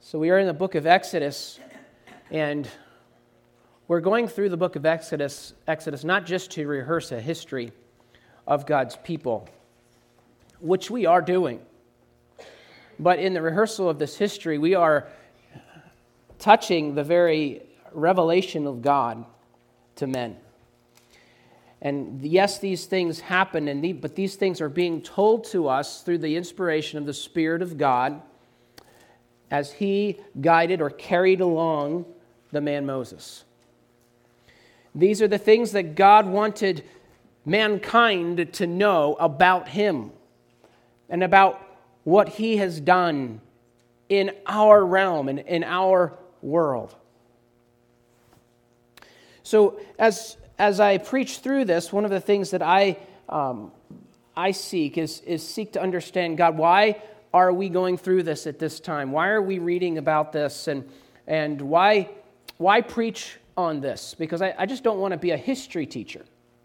So we are in the book of Exodus, and we're going through the book of Exodus not just to rehearse a history of God's people, which we are doing, but in the rehearsal of this history, we are touching the very revelation of God to men. And yes, these things happen, but these things are being told to us through the inspiration of the Spirit of God as He guided or carried along the man Moses. These are the things that God wanted mankind to know about Him and about what He has done in our realm and in our world. So as I preach through this, one of the things that I seek is to understand, God, why are we going through this at this time? Why are we reading about this? And why preach on this? Because I just don't want to be a history teacher.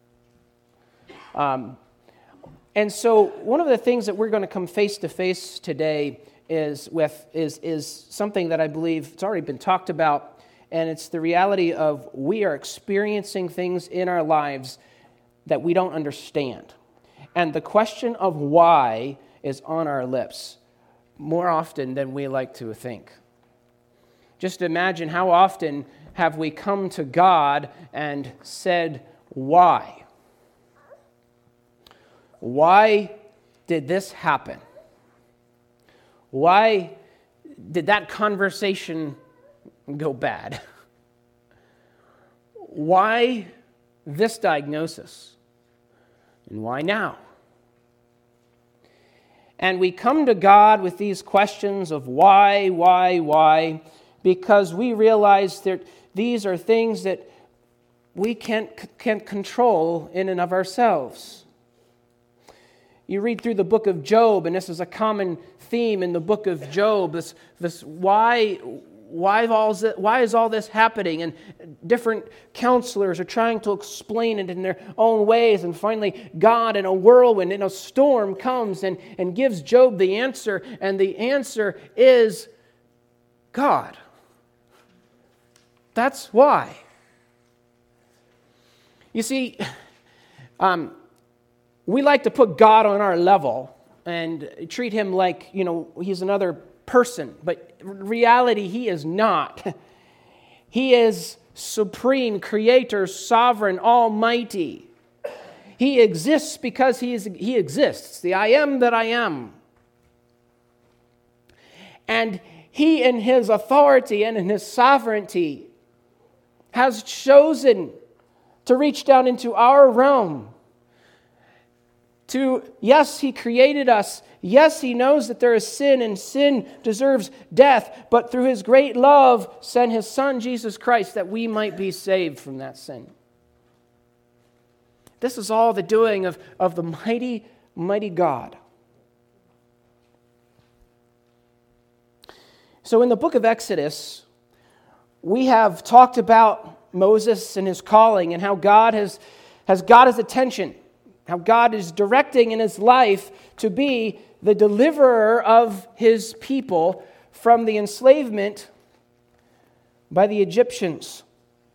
And so one of the things that we're going to come face to face today is something that I believe it's already been talked about, and it's the reality of we are experiencing things in our lives that we don't understand. And the question of why is on our lips more often than we like to think. Just imagine how often have we come to God and said, why? Why did this happen? Why did that conversation go bad? Why this diagnosis? And why now? And we come to God with these questions of why, because we realize that these are things that we can't control in and of ourselves. You read through the book of Job, and this is a common theme in the book of Job, this why is all this happening? And different counselors are trying to explain it in their own ways. And finally, God in a whirlwind, in a storm, comes and gives Job the answer. And the answer is God. That's why. You see, we like to put God on our level and treat Him like, He's another person, but in reality, He is not. He is supreme, creator, sovereign, almighty. He exists because He exists, the I am that I am. And He, in His authority and in His sovereignty, has chosen to reach down into our realm. Yes, He created us. Yes, He knows that there is sin, and sin deserves death. But through His great love, sent His Son, Jesus Christ, that we might be saved from that sin. This is all the doing of the mighty, mighty God. So in the book of Exodus, we have talked about Moses and his calling and how God has got his attention. How God is directing in his life to be the deliverer of His people from the enslavement by the Egyptians.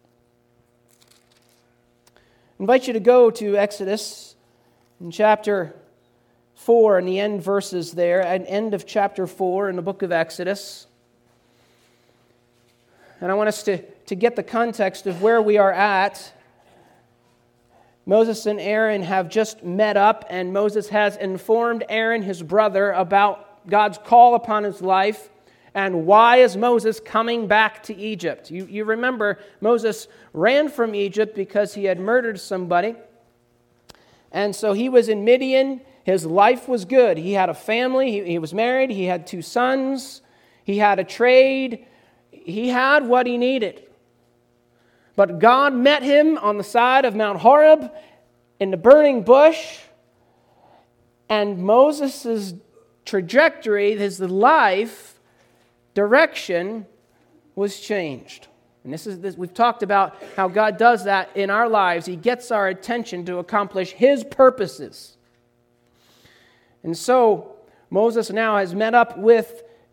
I invite you to go to Exodus in chapter 4 and the end verses there, at the end of chapter 4 in the book of Exodus. And I want us to get the context of where we are at. Moses and Aaron have just met up, and Moses has informed Aaron, his brother, about God's call upon his life and why is Moses coming back to Egypt. You remember Moses ran from Egypt because he had murdered somebody, and so he was in Midian. His life was good. He had a family. He was married. He had 2 sons. He had a trade. He had what he needed. But God met him on the side of Mount Horeb in the burning bush, and Moses' trajectory, his life direction was changed. And we've talked about how God does that in our lives. He gets our attention to accomplish His purposes. And so Moses now has met up with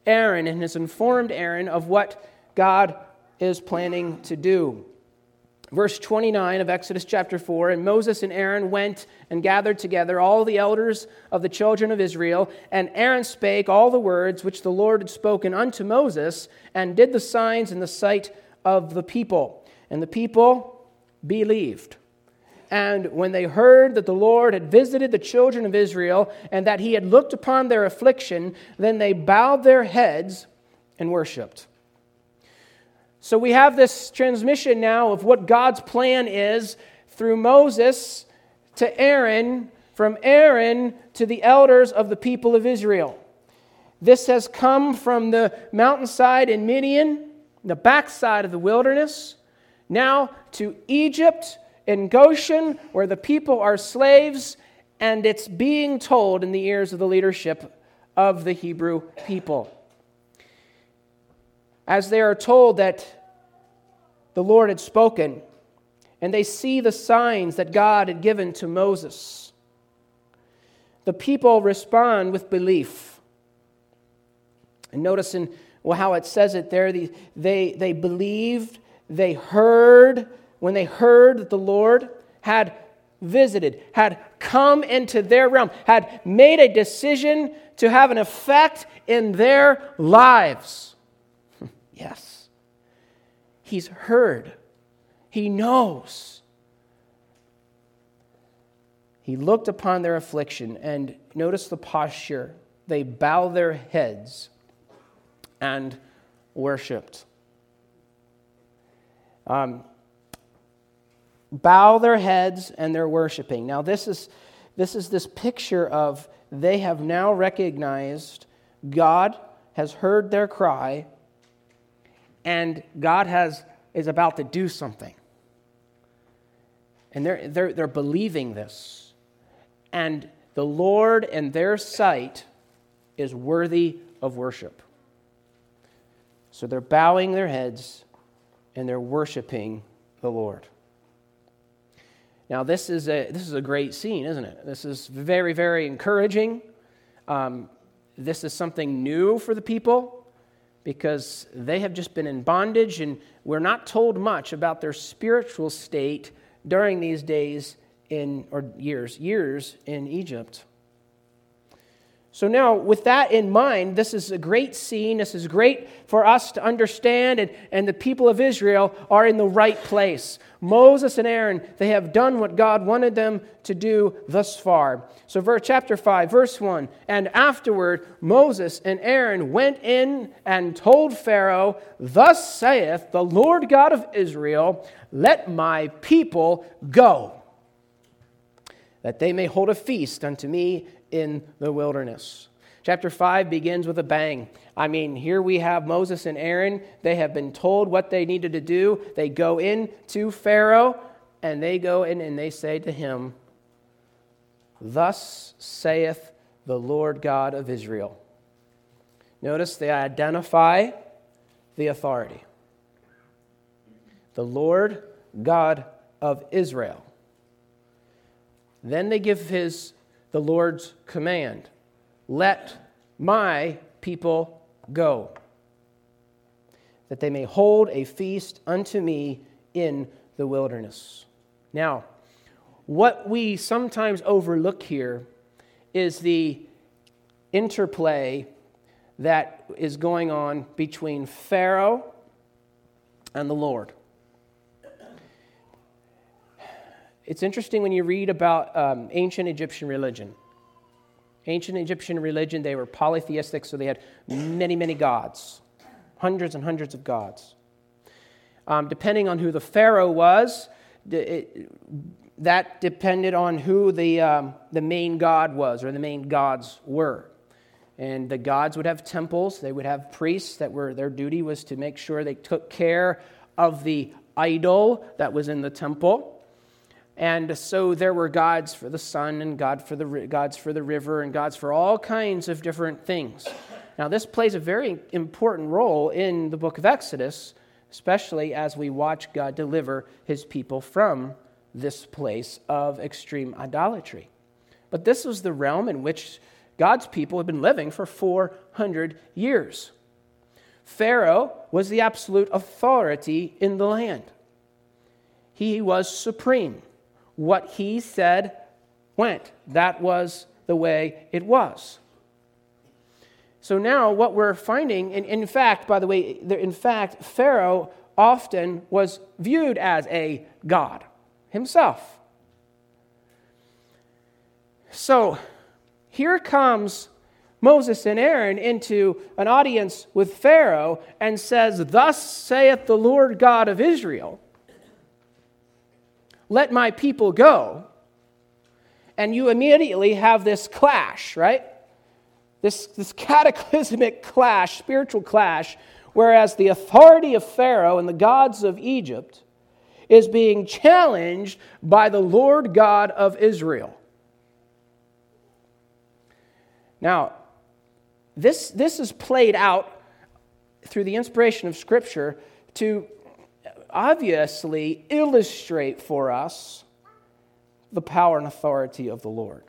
Aaron and has informed Aaron of what God is planning to do. Verse 29 of Exodus chapter 4, and Moses and Aaron went and gathered together all the elders of the children of Israel, and Aaron spake all the words which the Lord had spoken unto Moses, and did the signs in the sight of the people. And the people believed. And when they heard that the Lord had visited the children of Israel, and that he had looked upon their affliction, then they bowed their heads and worshipped. So we have this transmission now of what God's plan is through Moses to Aaron, from Aaron to the elders of the people of Israel. This has come from the mountainside in Midian, the backside of the wilderness, now to Egypt and Goshen, where the people are slaves, and it's being told in the ears of the leadership of the Hebrew people. As they are told that the Lord had spoken, and they see the signs that God had given to Moses, the people respond with belief. And notice how it says it there, they believed, they heard, when they heard that the Lord had visited, had come into their realm, had made a decision to have an effect in their lives. Yes. He's heard. He knows. He looked upon their affliction, and notice the posture. They bow their heads and worshipped. Bow their heads and they're worshiping. Now this is this picture of they have now recognized God has heard their cry, and God is about to do something. And they're believing this. And the Lord in their sight is worthy of worship. So they're bowing their heads and they're worshiping the Lord. Now this is a great scene, isn't it? This is very, very encouraging. This is something new for the people because they have just been in bondage, and we're not told much about their spiritual state during these days years in Egypt. So now, with that in mind, this is a great scene. This is great for us to understand, and the people of Israel are in the right place. Moses and Aaron, they have done what God wanted them to do thus far. So chapter 5, verse 1, and afterward Moses and Aaron went in and told Pharaoh, thus saith the Lord God of Israel, let my people go, that they may hold a feast unto me in the wilderness. Chapter 5 begins with a bang. I mean, here we have Moses and Aaron. They have been told what they needed to do. They go in to Pharaoh, and they go in and they say to him, thus saith the Lord God of Israel. Notice they identify the authority. The Lord God of Israel. Then they give the Lord's command. Let my people go, that they may hold a feast unto me in the wilderness. Now, what we sometimes overlook here is the interplay that is going on between Pharaoh and the Lord. It's interesting when you read about ancient Egyptian religion. Ancient Egyptian religion, they were polytheistic, so they had many, many gods. Hundreds and hundreds of gods. Depending on who the pharaoh was, that depended on who the main god was, or the main gods were. And the gods would have temples. They would have priests their duty was to make sure they took care of the idol that was in the temple. And so there were gods for the sun, and gods for the river, and gods for all kinds of different things. Now, this plays a very important role in the book of Exodus, especially as we watch God deliver his people from this place of extreme idolatry. But this was the realm in which God's people had been living for 400 years. Pharaoh was the absolute authority in the land. He was supreme. What he said went. That was the way it was. So now what we're finding, and in fact, by the way, Pharaoh often was viewed as a god himself. So here comes Moses and Aaron into an audience with Pharaoh and says, "Thus saith the Lord God of Israel, let my people go." And you immediately have this clash, right? This cataclysmic clash, spiritual clash, whereas the authority of Pharaoh and the gods of Egypt is being challenged by the Lord God of Israel. Now, this is played out through the inspiration of Scripture to obviously illustrate for us the power and authority of the Lord.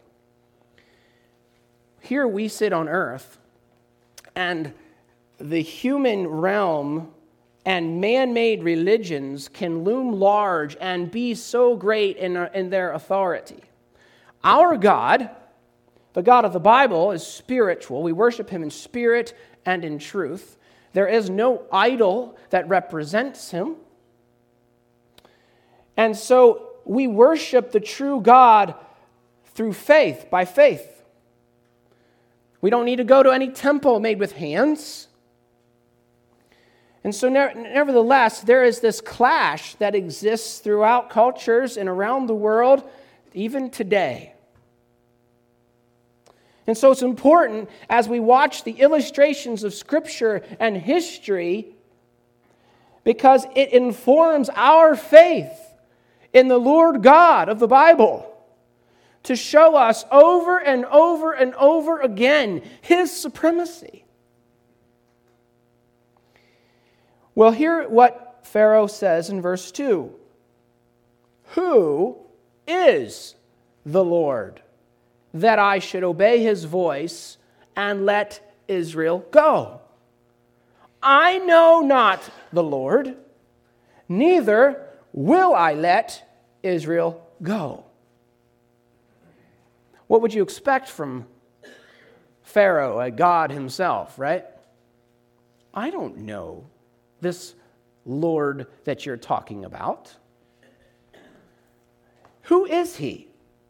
Here we sit on earth, and the human realm and man-made religions can loom large and be so great in their authority. Our God, the God of the Bible, is spiritual. We worship Him in spirit and in truth. There is no idol that represents Him. And so we worship the true God through faith, by faith. We don't need to go to any temple made with hands. And so nevertheless, there is this clash that exists throughout cultures and around the world, even today. And so it's important as we watch the illustrations of Scripture and history, because it informs our faith in the Lord God of the Bible, to show us over and over and over again His supremacy. Well, hear what Pharaoh says in verse 2. Who is the Lord, that I should obey His voice and let Israel go? I know not the Lord, neither will I let Israel go. What would you expect from Pharaoh, a god himself, right? I don't know this Lord that you're talking about. Who is He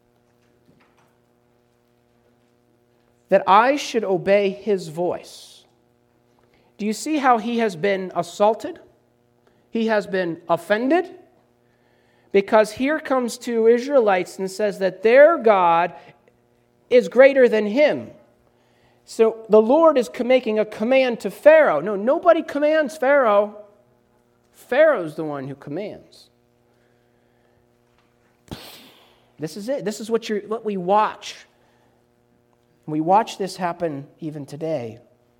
that I should obey His voice? Do you see how he has been assaulted? He has been offended? Because here comes two Israelites and says that their God is greater than him. So the Lord is making a command to Pharaoh. No, nobody commands Pharaoh. Pharaoh's the one who commands. This is it. This is what we watch. We watch this happen even today.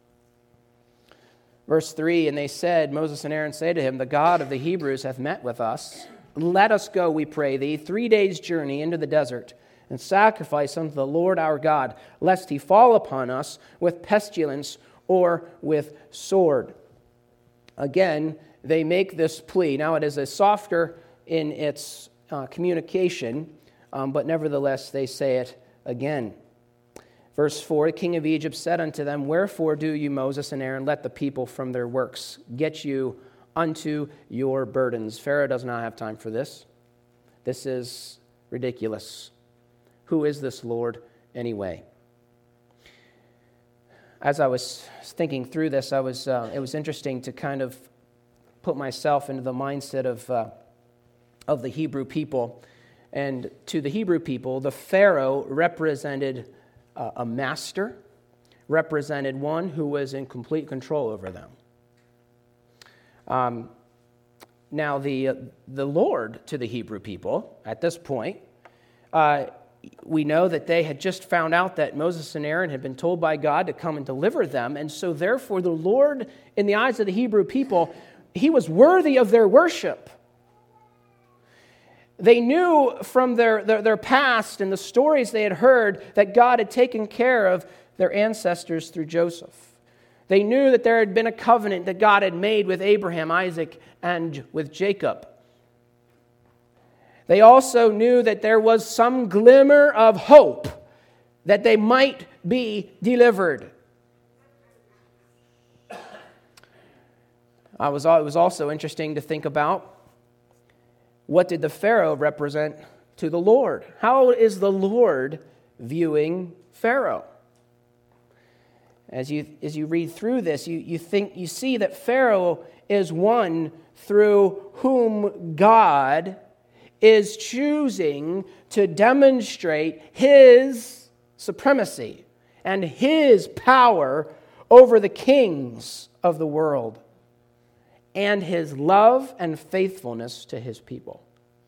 Verse 3, and they said, Moses and Aaron say to him, the God of the Hebrews hath met with us. Let us go, we pray thee, 3 days' journey into the desert, and sacrifice unto the Lord our God, lest He fall upon us with pestilence or with sword. Again, they make this plea. Now it is a softer in its communication, but nevertheless they say it again. Verse 4, the king of Egypt said unto them, wherefore do you, Moses and Aaron, let the people from their works get you unto your burdens? Pharaoh does not have time for this. This is ridiculous. Who is this Lord anyway? As I was thinking through this, it was interesting to kind of put myself into the mindset of the Hebrew people. And to the Hebrew people, the Pharaoh represented a master, represented one who was in complete control over them. Now, the Lord to the Hebrew people at this point, we know that they had just found out that Moses and Aaron had been told by God to come and deliver them, and so therefore the Lord, in the eyes of the Hebrew people, He was worthy of their worship. They knew from their past and the stories they had heard that God had taken care of their ancestors through Joseph. They knew that there had been a covenant that God had made with Abraham, Isaac, and with Jacob. They also knew that there was some glimmer of hope that they might be delivered. It was also interesting to think about, what did the Pharaoh represent to the Lord? How is the Lord viewing Pharaoh? As you read through this, you see that Pharaoh is one through whom God is choosing to demonstrate his supremacy and his power over the kings of the world, and his love and faithfulness to his people.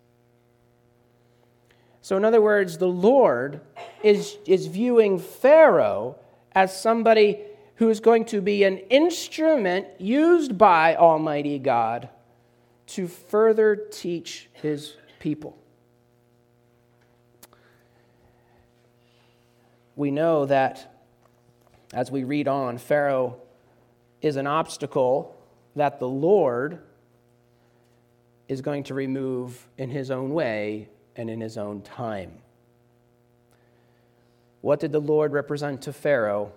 So in other words, the Lord is viewing Pharaoh as somebody who is going to be an instrument used by Almighty God to further teach his people. We know that as we read on, Pharaoh is an obstacle that the Lord is going to remove in his own way and in his own time. What did the Lord represent to Pharaoh?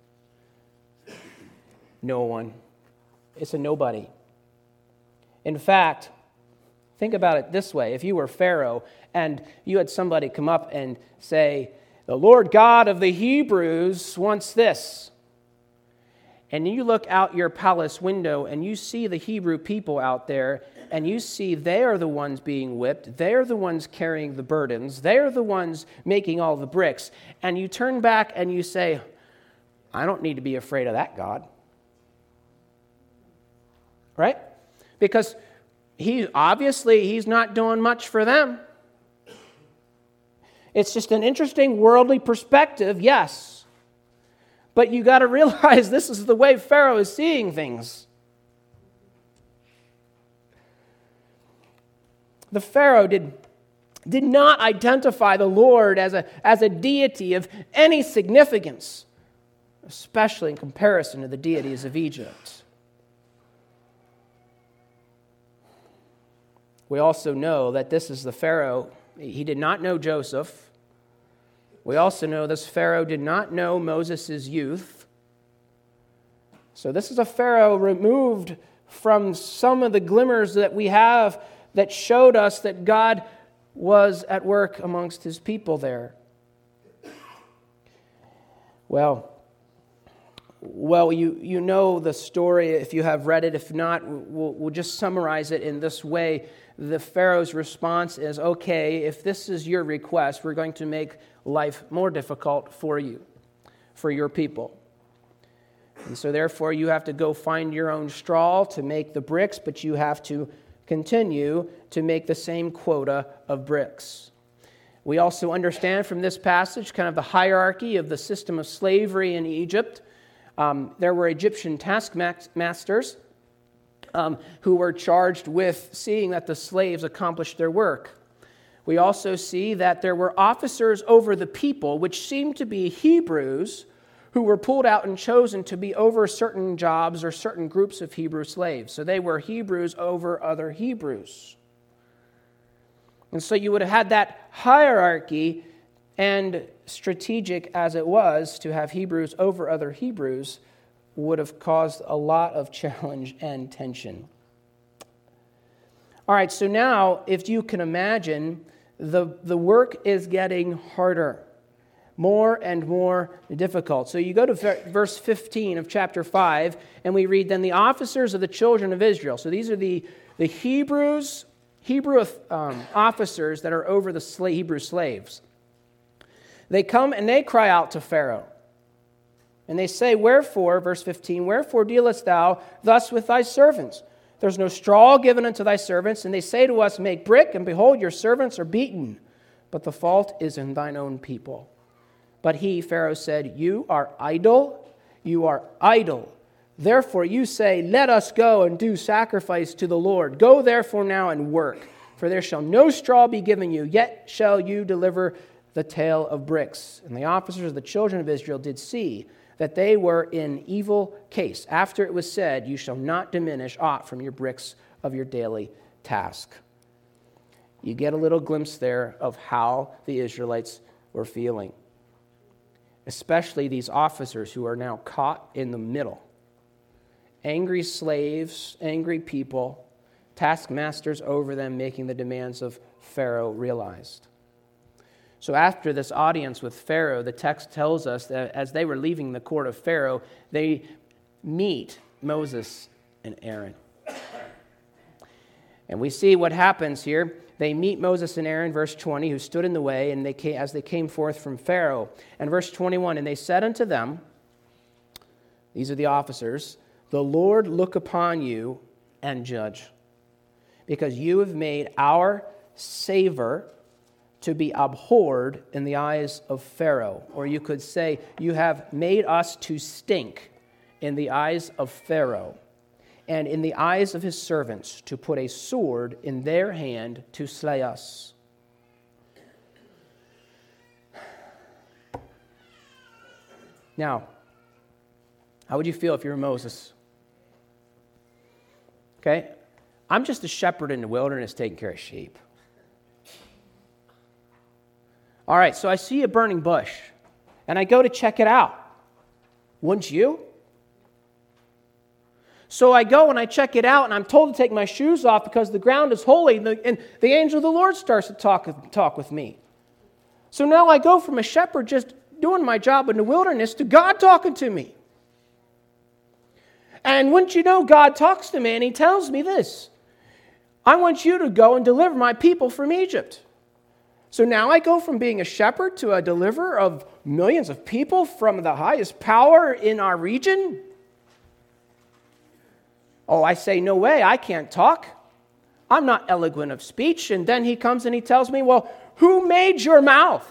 No one. It's a nobody. In fact, think about it this way. If you were Pharaoh and you had somebody come up and say, the Lord God of the Hebrews wants this, and you look out your palace window and you see the Hebrew people out there, and you see they are the ones being whipped, they're the ones carrying the burdens, they're the ones making all the bricks, and you turn back and you say, I don't need to be afraid of that God. Right? Because he's not doing much for them. It's just an interesting worldly perspective, yes. But you got to realize this is the way Pharaoh is seeing things. The Pharaoh did not identify the Lord as a deity of any significance, especially in comparison to the deities of Egypt. We also know that this is the Pharaoh. He did not know Joseph. We also know this Pharaoh did not know Moses' youth. So this is a Pharaoh removed from some of the glimmers that we have that showed us that God was at work amongst his people there. Well, you know the story if you have read it. If not, we'll just summarize it in this way. The Pharaoh's response is, okay, if this is your request, we're going to make life more difficult for you, for your people. And so therefore you have to go find your own straw to make the bricks, but you have to continue to make the same quota of bricks. We also understand from this passage kind of the hierarchy of the system of slavery in Egypt. There were Egyptian taskmasters who were charged with seeing that the slaves accomplished their work. We also see that there were officers over the people, which seemed to be Hebrews, who were pulled out and chosen to be over certain jobs or certain groups of Hebrew slaves. So they were Hebrews over other Hebrews. And so you would have had that hierarchy, and strategic as it was to have Hebrews over other Hebrews would have caused a lot of challenge and tension. All right, so now, if you can imagine, the work is getting harder, more and more difficult. So you go to verse 15 of chapter 5, and we read, then the officers of the children of Israel. So these are the Hebrew officers that are over the Hebrew slaves. They come and they cry out to Pharaoh. And they say, wherefore, verse 15, wherefore dealest thou thus with thy servants? There's no straw given unto thy servants. And they say to us, make brick, and behold, your servants are beaten. But the fault is in thine own people. But he, Pharaoh, said, you are idle, you are idle. Therefore you say, let us go and do sacrifice to the Lord. Go therefore now and work, for there shall no straw be given you, yet shall you deliver the tale of bricks. And the officers of the children of Israel did see that they were in evil case, after it was said, "You shall not diminish aught from your bricks of your daily task." You get a little glimpse there of how the Israelites were feeling, especially these officers who are now caught in the middle. Angry slaves, angry people, taskmasters over them making the demands of Pharaoh realized. So after this audience with Pharaoh, the text tells us that as they were leaving the court of Pharaoh, they meet Moses and Aaron. And we see what happens here. They meet Moses and Aaron, verse 20, who stood in the way, and as they came forth from Pharaoh. And verse 21, and they said unto them, these are the officers, "The Lord look upon you and judge, because you have made our savor to be abhorred in the eyes of Pharaoh." Or you could say, "You have made us to stink in the eyes of Pharaoh, and in the eyes of his servants, to put a sword in their hand to slay us." Now, how would you feel if you were Moses? Okay, I'm just a shepherd in the wilderness taking care of sheep. All right, so I see a burning bush, and I go to check it out. Wouldn't you? So I go and I check it out, and I'm told to take my shoes off because the ground is holy, and the angel of the Lord starts to talk with me. So now I go from a shepherd just doing my job in the wilderness to God talking to me. And wouldn't you know, God talks to me, and he tells me this: "I want you to go and deliver my people from Egypt." So now I go from being a shepherd to a deliverer of millions of people from the highest power in our region. Oh, I say, no way, I can't talk. I'm not eloquent of speech. And then he comes and he tells me, "Well, who made your mouth?"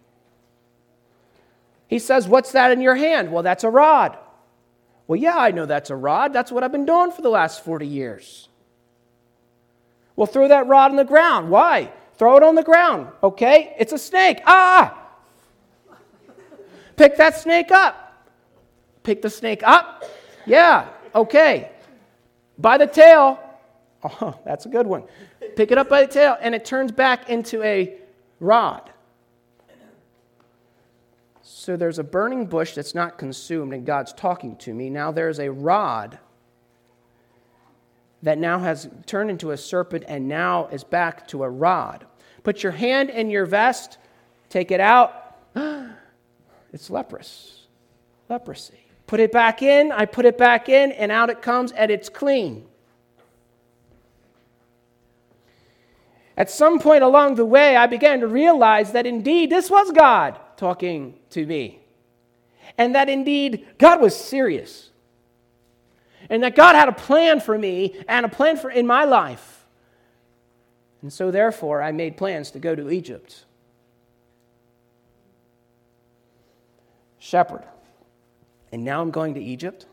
He says, "What's that in your hand?" "Well, that's a rod." "Well, yeah, I know that's a rod. That's what I've been doing for the last 40 years. "Well, throw that rod on the ground." "Why?" "Throw it on the ground." "Okay, it's a snake." "Ah!" "Pick that snake up." "Pick the snake up?" "Yeah, okay. By the tail." "Oh, that's a good one." "Pick it up by the tail," and it turns back into a rod. So there's a burning bush that's not consumed, and God's talking to me. Now there's a rod that now has turned into a serpent and now is back to a rod. Put your hand in your vest, take it out. It's leprous. Leprosy. Put it back in, I put it back in, and out it comes, and it's clean. At some point along the way, I began to realize that indeed this was God talking to me. And that indeed God was serious. And that God had a plan for me and a plan in my life. And so therefore, I made plans to go to Egypt. Shepherd. And now I'm going to Egypt?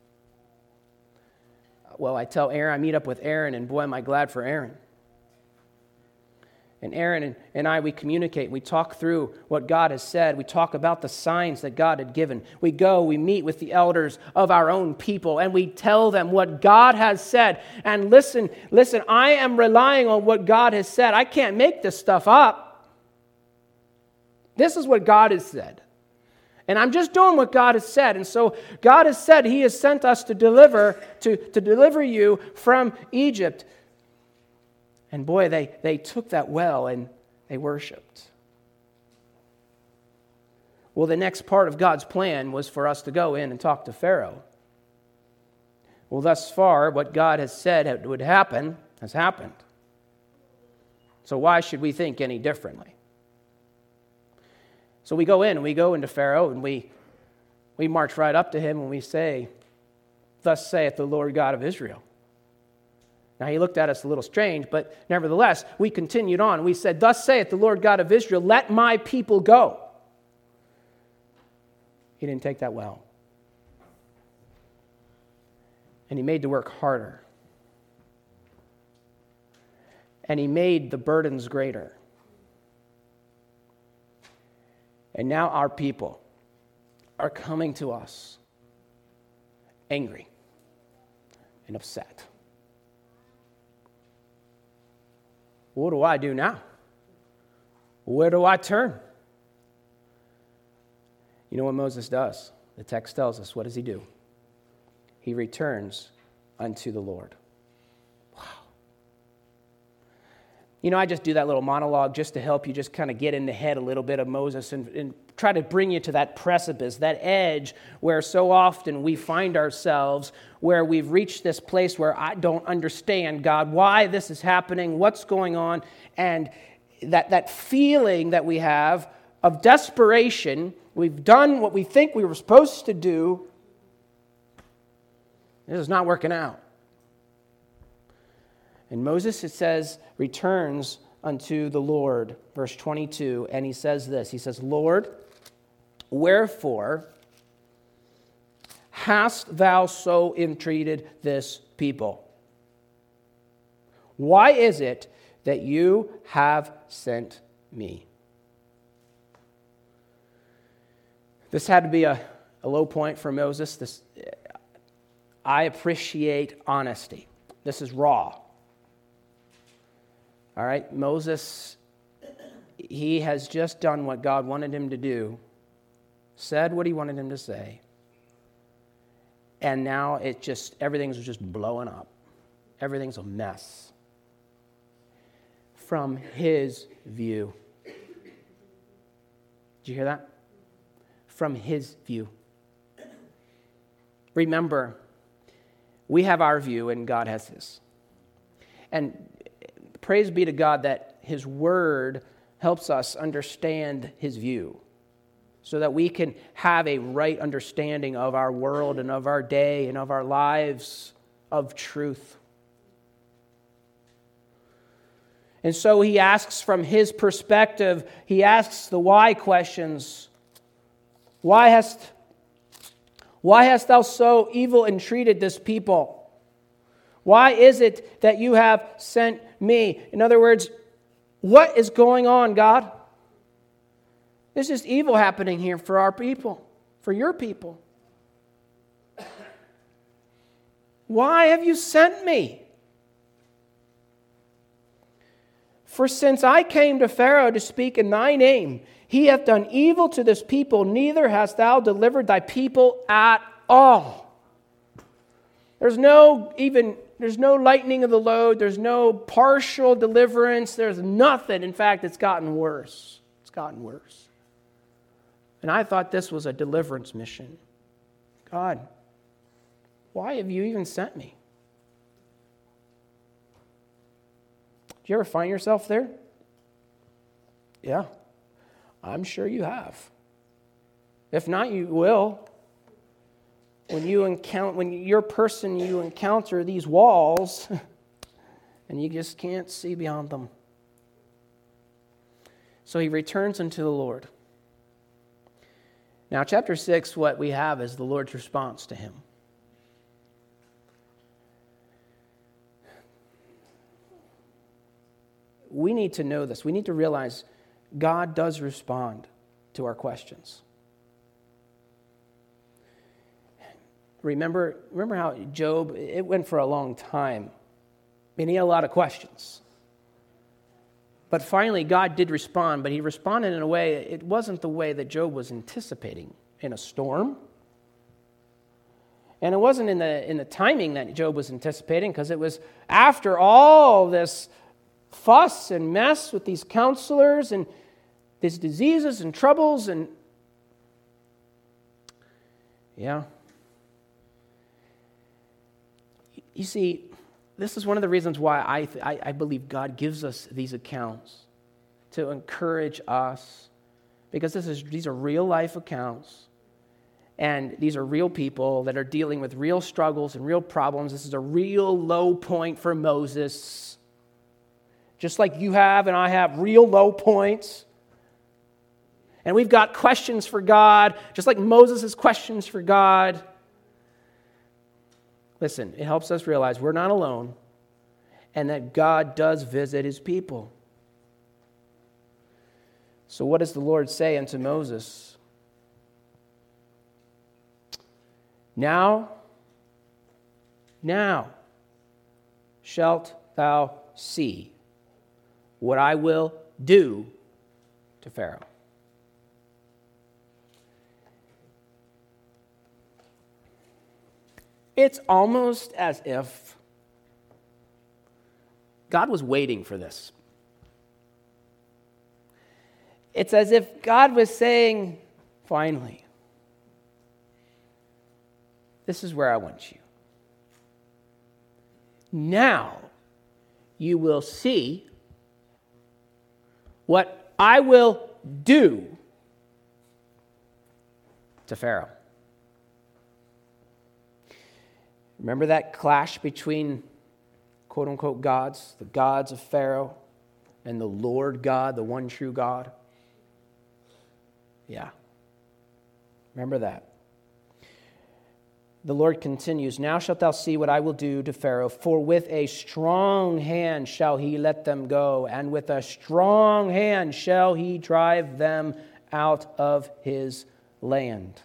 Well, I tell Aaron, I meet up with Aaron, and boy, am I glad for Aaron. And Aaron and I, we communicate. We talk through what God has said. We talk about the signs that God had given. We go, we meet with the elders of our own people, and we tell them what God has said. And listen, I am relying on what God has said. I can't make this stuff up. This is what God has said. And I'm just doing what God has said. And so God has said he has sent us to deliver you from Egypt. And boy, they took that well and they worshiped. Well, the next part of God's plan was for us to go in and talk to Pharaoh. Well, thus far, what God has said would happen has happened. So why should we think any differently? So we go into Pharaoh, and we march right up to him and we say, "Thus saith the Lord God of Israel." Now, he looked at us a little strange, but nevertheless, we continued on. We said, "Thus saith the Lord God of Israel, let my people go." He didn't take that well. And he made the work harder. And he made the burdens greater. And now our people are coming to us angry and upset. What do I do now? Where do I turn? You know what Moses does? The text tells us, what does he do? He returns unto the Lord. Wow. You know, I just do that little monologue just to help you just kind of get in the head a little bit of Moses and try to bring you to that precipice, that edge where so often we find ourselves, where we've reached this place where I don't understand, God, why this is happening, what's going on, and that feeling that we have of desperation. We've done what we think we were supposed to do. This is not working out. And Moses, it says, returns unto the Lord. Verse 22, and he says this. He says, Lord, wherefore hast thou so entreated this people? Why is it that you have sent me? This had to be a low point for Moses. I appreciate honesty. This is raw. All right, Moses, he has just done what God wanted him to do, said what he wanted him to say, and now everything's just blowing up. Everything's a mess from his view. Did you hear that? From his view. Remember, we have our view and God has his. And praise be to God that his word helps us understand his view so that we can have a right understanding of our world and of our day and of our lives of truth. And so he asks from his perspective, he asks the why questions. Why hast thou so evil entreated this people? Why is it that you have sent me? In other words, what is going on, God? There's just evil happening here for our people, for your people. Why have you sent me? For since I came to Pharaoh to speak in thy name, he hath done evil to this people, neither hast thou delivered thy people at all. There's no lightening of the load. There's no partial deliverance. There's nothing. In fact, it's gotten worse. It's gotten worse. And I thought this was a deliverance mission. God, why have you even sent me? Do you ever find yourself there? Yeah, I'm sure you have. If not, you will. When you encounter these walls, and you just can't see beyond them. So he returns unto the Lord. Now, chapter 6, what we have is the Lord's response to him. We need to know this. We need to realize God does respond to our questions. Remember how Job, it went for a long time. I mean, he had a lot of questions. But finally, God did respond, but he responded in a way, it wasn't the way that Job was anticipating, in a storm. And it wasn't in the timing that Job was anticipating, because it was after all this fuss and mess with these counselors and these diseases and troubles and yeah. You see, this is one of the reasons why I believe God gives us these accounts to encourage us, because these are real life accounts, and these are real people that are dealing with real struggles and real problems. This is a real low point for Moses, just like you have and I have real low points. And we've got questions for God, just like Moses has questions for God. Listen, it helps us realize we're not alone and that God does visit his people. So what does the Lord say unto Moses? Now shalt thou see what I will do to Pharaoh. It's almost as if God was waiting for this. It's as if God was saying, finally, this is where I want you. Now you will see what I will do to Pharaoh. Remember that clash between quote-unquote gods, the gods of Pharaoh and the Lord God, the one true God? Yeah. Remember that. The Lord continues, now shalt thou see what I will do to Pharaoh, for with a strong hand shall he let them go, and with a strong hand shall he drive them out of his land.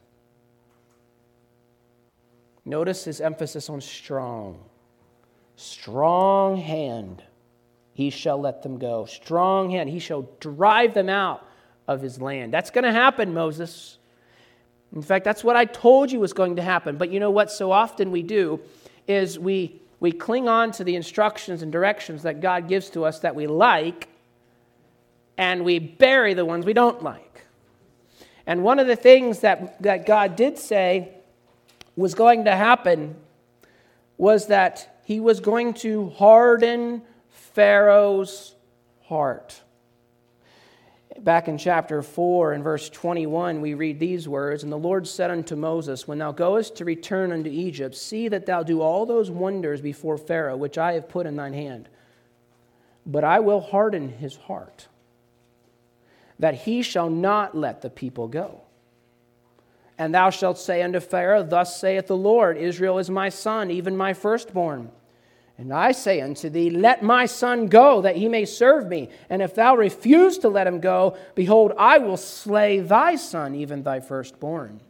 Notice his emphasis on strong. Strong hand, he shall let them go. Strong hand, he shall drive them out of his land. That's going to happen, Moses. In fact, that's what I told you was going to happen. But you know what so often we do is we cling on to the instructions and directions that God gives to us that we like, and we bury the ones we don't like. And one of the things that God did say was going to happen was that he was going to harden Pharaoh's heart. Back in chapter 4 and verse 21, we read these words, and the Lord said unto Moses, when thou goest to return unto Egypt, see that thou do all those wonders before Pharaoh, which I have put in thine hand. But I will harden his heart, that he shall not let the people go. And thou shalt say unto Pharaoh, thus saith the Lord, Israel is my son, even my firstborn. And I say unto thee, let my son go, that he may serve me. And if thou refuse to let him go, behold, I will slay thy son, even thy firstborn.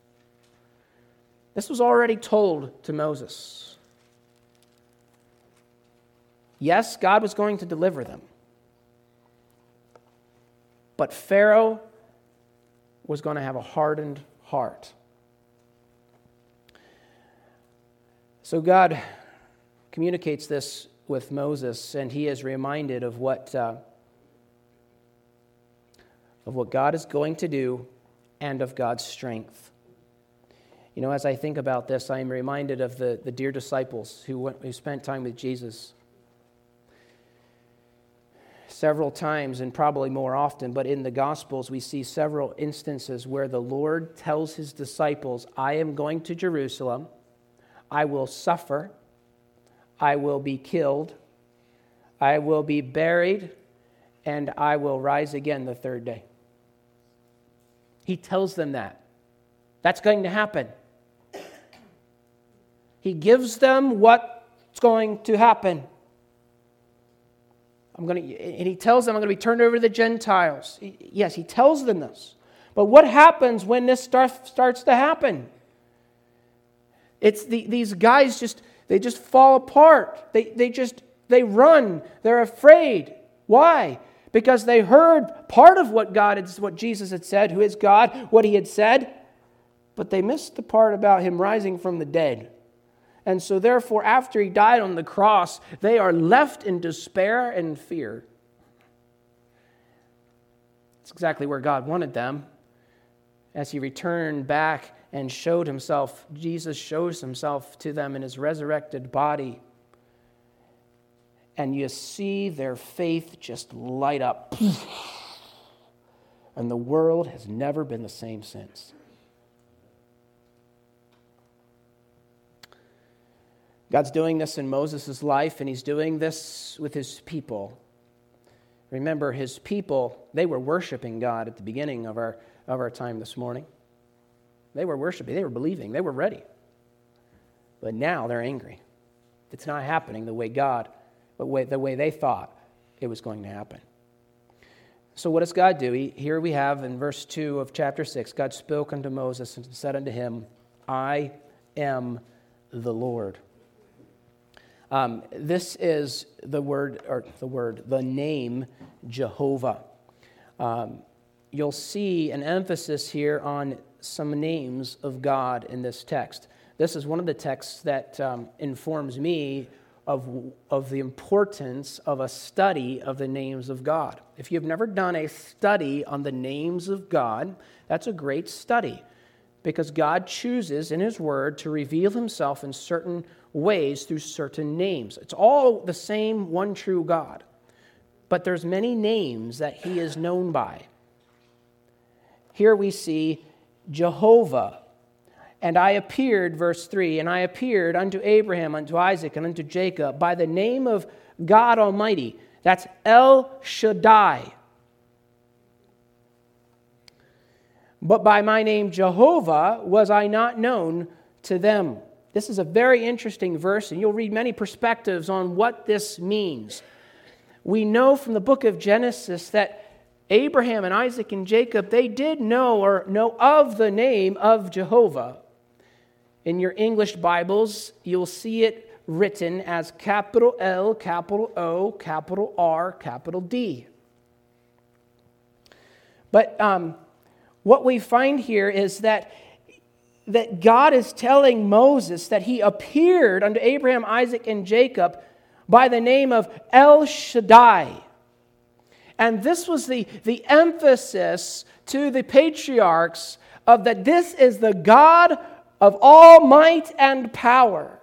This was already told to Moses. Yes, God was going to deliver them. But Pharaoh was going to have a hardened heart. So God communicates this with Moses, and he is reminded of what God is going to do and of God's strength. You know, as I think about this, I am reminded of the dear disciples who spent time with Jesus several times, and probably more often, but in the Gospels we see several instances where the Lord tells his disciples, I am going to Jerusalem, I will suffer, I will be killed, I will be buried, and I will rise again the third day. He tells them that. That's going to happen. He gives them what's going to happen. And he tells them, I'm going to be turned over to the Gentiles. Yes, he tells them this. But what happens when this starts to happen? It's these guys just fall apart. They run. They're afraid. Why? Because they heard part of what Jesus had said, who is God, what he had said, but they missed the part about him rising from the dead. And so therefore, after he died on the cross, they are left in despair and fear. It's exactly where God wanted them. As he returned back and showed himself, Jesus shows himself to them in his resurrected body. And you see their faith just light up. And the world has never been the same since. God's doing this in Moses' life, and he's doing this with his people. Remember, his people, they were worshiping God at the beginning of our time this morning. They were worshiping, they were believing, they were ready. But now they're angry. It's not happening the way the way they thought it was going to happen. So what does God do? Here we have in verse 2 of chapter 6, God spoke unto Moses and said unto him, I am the Lord. This is the name Jehovah. You'll see an emphasis here on some names of God in this text. This is one of the texts that informs me of the importance of a study of the names of God. If you've never done a study on the names of God, that's a great study, because God chooses in His Word to reveal Himself in certain ways through certain names. It's all the same one true God, but there's many names that He is known by. Here we see Jehovah. And I appeared, verse 3, and I appeared unto Abraham, unto Isaac, and unto Jacob by the name of God Almighty. That's El Shaddai. But by my name Jehovah was I not known to them. This is a very interesting verse, and you'll read many perspectives on what this means. We know from the book of Genesis that Abraham and Isaac and Jacob, they did know of the name of Jehovah. In your English Bibles, you'll see it written as capital L, capital O, capital R, capital D. But what we find here is that God is telling Moses that He appeared unto Abraham, Isaac, and Jacob by the name of El Shaddai. And this was the emphasis to the patriarchs of that this is the God of all might and power.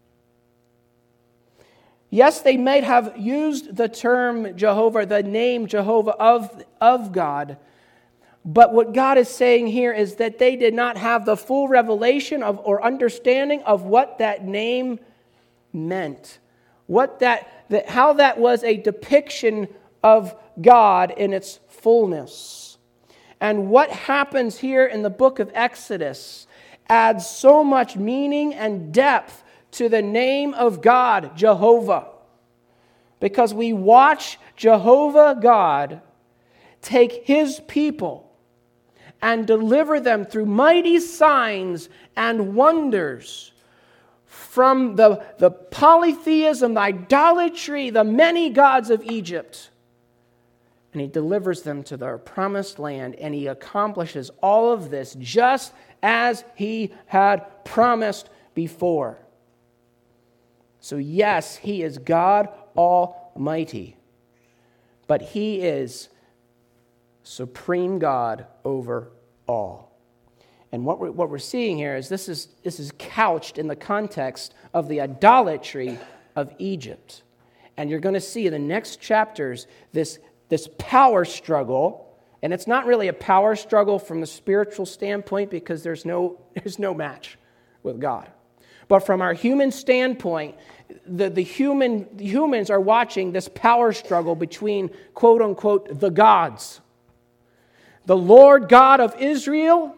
Yes, they might have used the term Jehovah, the name Jehovah of God, but what God is saying here is that they did not have the full revelation of or understanding of what that name meant, how that was a depiction of God in its fullness. And what happens here in the book of Exodus adds so much meaning and depth to the name of God, Jehovah. Because we watch Jehovah God take His people and deliver them through mighty signs and wonders from the polytheism, the idolatry, the many gods of Egypt. And He delivers them to their promised land, and He accomplishes all of this just as He had promised before. So yes, He is God Almighty, but He is supreme God over all. And what we're seeing here is this is couched in the context of the idolatry of Egypt. And you're going to see in the next chapters this power struggle. And it's not really a power struggle from the spiritual standpoint, because there's no match with God. But from our human standpoint, the humans are watching this power struggle between, quote unquote, the gods. The Lord God of Israel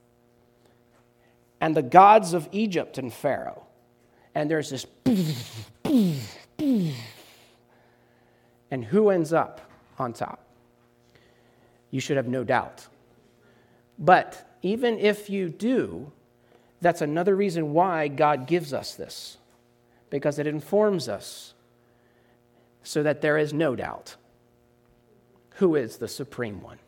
and the gods of Egypt and Pharaoh. And there's this and who ends up on top? You should have no doubt. But even if you do, that's another reason why God gives us this, because it informs us so that there is no doubt who is the supreme one.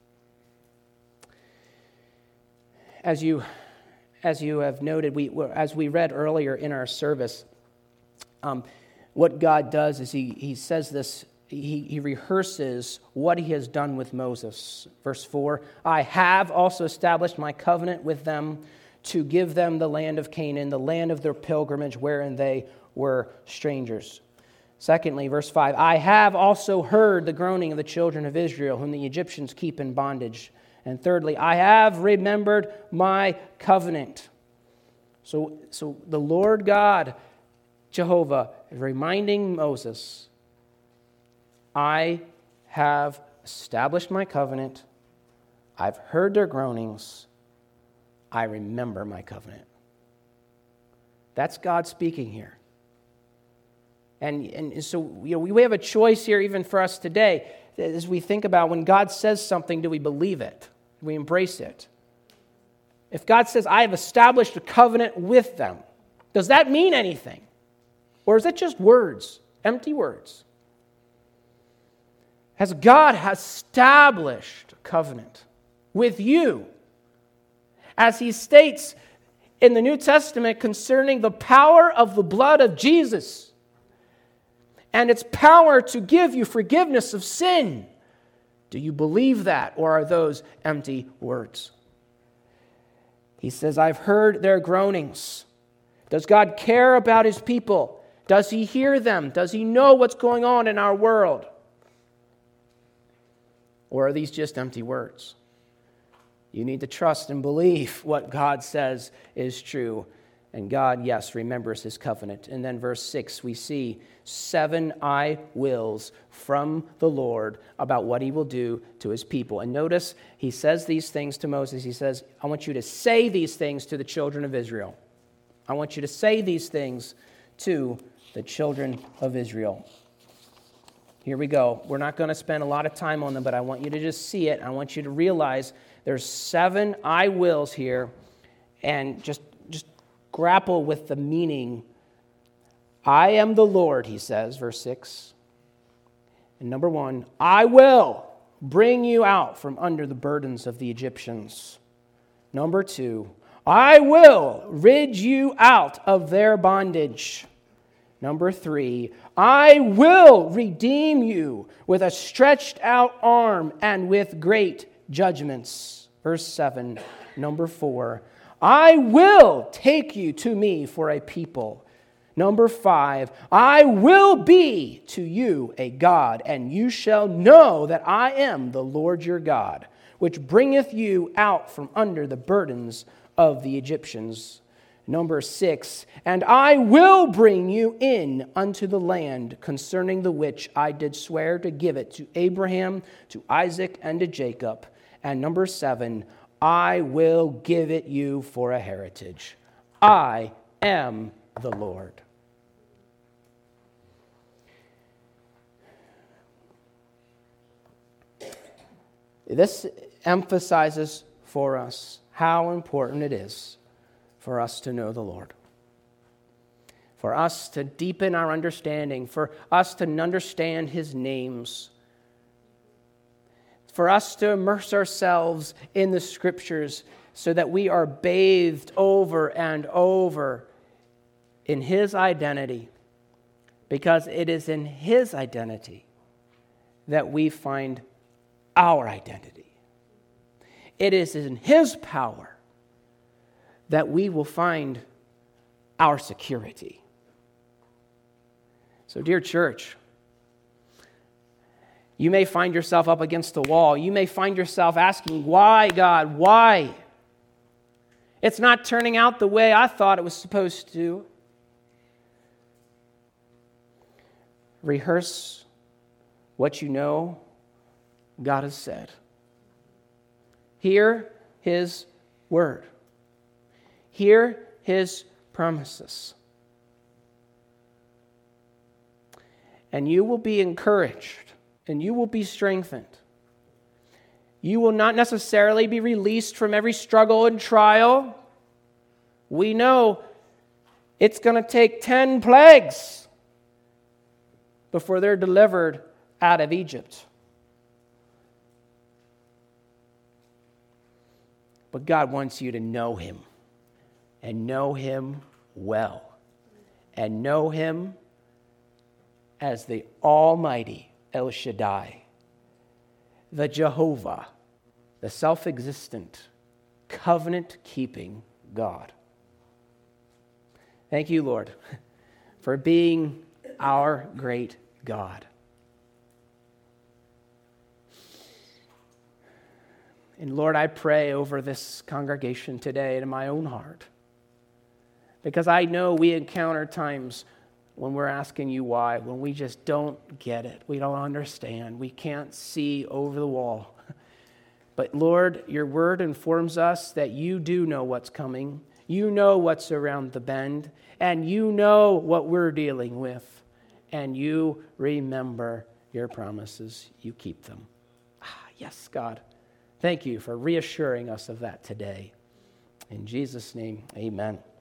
As you have noted, as we read earlier in our service, what God does is He says this. He rehearses what He has done with Moses. Verse 4, I have also established my covenant with them to give them the land of Canaan, the land of their pilgrimage, wherein they were strangers. Secondly, verse 5, I have also heard the groaning of the children of Israel, whom the Egyptians keep in bondage. And thirdly, I have remembered my covenant. So the Lord God, Jehovah, is reminding Moses, I have established my covenant. I've heard their groanings. I remember my covenant. That's God speaking here. And so we have a choice here even for us today as we think about when God says something, do we believe it? Do we embrace it? if God says, I have established a covenant with them, does that mean anything? Or is it just words, empty words? Has God established a covenant with you, as he states in the New Testament concerning the power of the blood of Jesus and its power to give you forgiveness of sin? Do you believe that, or are those empty words? He says, I've heard their groanings. Does God care about his people? Does he hear them? Does he know what's going on in our world? Or are these just empty words? You need to trust and believe what God says is true. And God, yes, remembers his covenant. And then verse 6, we see 7 I wills from the Lord about what he will do to his people. And notice, he says these things to Moses. He says, I want you to say these things to the children of Israel. I want you to say these things to the children of Israel. Here we go. We're not going to spend a lot of time on them, but I want you to just see it. I want you to realize there's 7 I wills here, and just grapple with the meaning. I am the Lord, he says, verse 6. And number 1, I will bring you out from under the burdens of the Egyptians. Number 2, I will rid you out of their bondage. Number 3, I will redeem you with a stretched out arm and with great judgments. Verse 7. Number 4, I will take you to me for a people. Number 5, I will be to you a God, and you shall know that I am the Lord your God, which bringeth you out from under the burdens of the Egyptians. Number 6, and I will bring you in unto the land concerning the which I did swear to give it to Abraham, to Isaac, and to Jacob. And number 7, I will give it you for a heritage. I am the Lord. This emphasizes for us how important it is for us to know the Lord, for us to deepen our understanding, for us to understand his names, for us to immerse ourselves in the Scriptures so that we are bathed over and over in his identity, because it is in his identity that we find our identity. It is in his power that we will find our security. So, dear church, you may find yourself up against the wall. You may find yourself asking, why, God, why? It's not turning out the way I thought it was supposed to. Rehearse what you know God has said. Hear his word. Hear his promises. And you will be encouraged, and you will be strengthened. You will not necessarily be released from every struggle and trial. We know it's going to take 10 plagues before they're delivered out of Egypt. But God wants you to know him, and know him well, and know him as the Almighty El Shaddai, the Jehovah, the self-existent, covenant-keeping God. Thank you, Lord, for being our great God. And Lord, I pray over this congregation today and in my own heart, because I know we encounter times when we're asking you why, when we just don't get it, we don't understand, we can't see over the wall. But Lord, your word informs us that you do know what's coming, you know what's around the bend, and you know what we're dealing with, and you remember your promises, you keep them. Yes, God. Thank you for reassuring us of that today. In Jesus' name, amen.